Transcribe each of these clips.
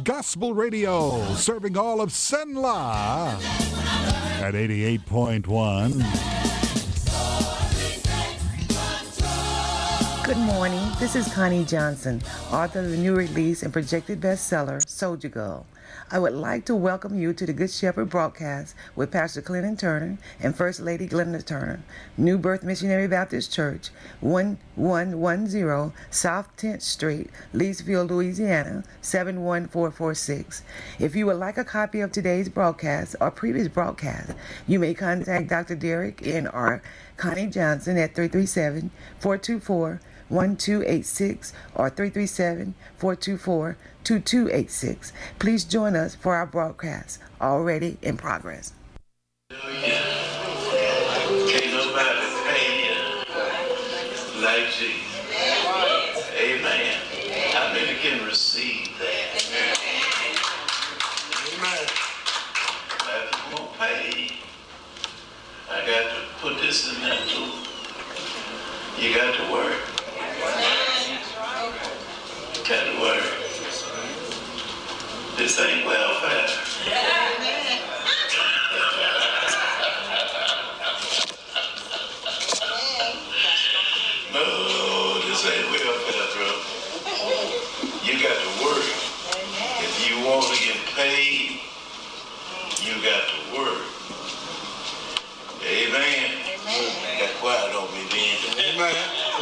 Gospel Radio, serving all of Senla at 88.1. Good morning. This is Connie Johnson, author of the new release and projected bestseller, Soldier Girl. I would like to welcome you to the Good Shepherd broadcast with Pastor Clinton Turner and First Lady Glenda Turner, New Birth Missionary Baptist Church, 1110 South 10th Street, Leesville, Louisiana, 71446. If you would like a copy of today's broadcast or previous broadcast, you may contact Dr. Derek N. R. Connie Johnson at 337-424-1286 or 337-424-2286. Please join us for our broadcast already in progress. Can't nobody pay you like Jesus. Amen. How many can receive that? Amen. If you won't pay, I got to put this in there too. You got to work. Got to work. This ain't welfare. No, this ain't welfare, bro. You got to work. If you want to get paid, you got to work. Amen. Got quiet on me then. Amen.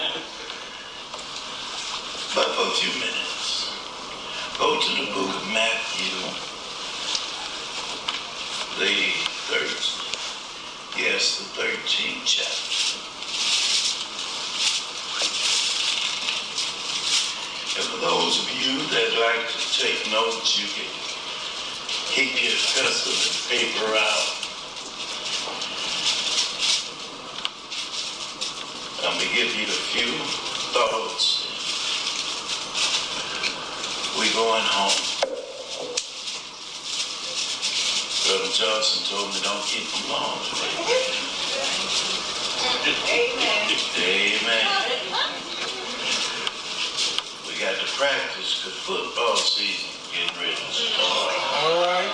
But for a few minutes, go to the book of Matthew, the 13th chapter. And for those of you that like to take notes, you can keep your pencil and paper out. I'm going to give you a few thoughts. We're going home. Brother Johnson told me don't keep them long today. Amen. Amen. We got to practice because football season getting ready to start. All right.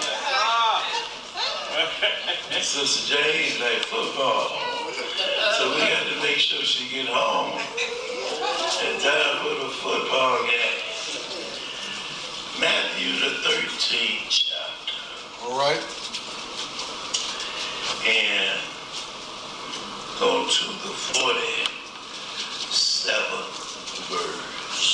Sister Jane like football. So we got to make sure she get home in time for the football game. Matthew the 13th chapter. All right. And go to the 47th verse.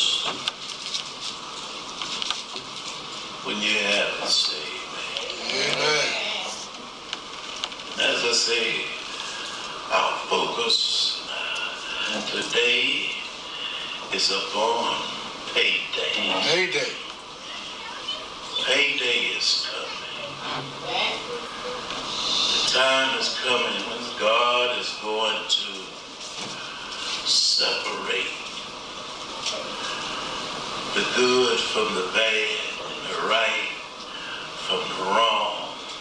When you have it, say amen. As I say, our focus today is upon payday. Payday. Payday is coming. The time is coming when God is going to separate the good from the bad and the right from the wrong.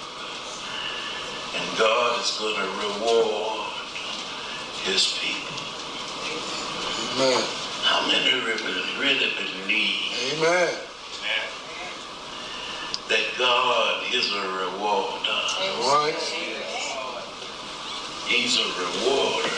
And God is going to reward his people. Amen. How many really believe Amen. that God is a rewarder? Right. He's a rewarder.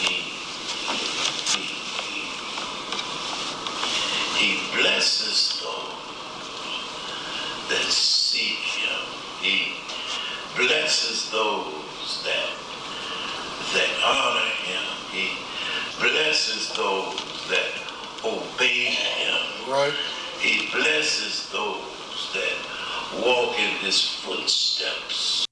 He blesses those that seek him. He blesses those that honor him. He blesses those that obey him. Right. He blesses those that walk in his footsteps.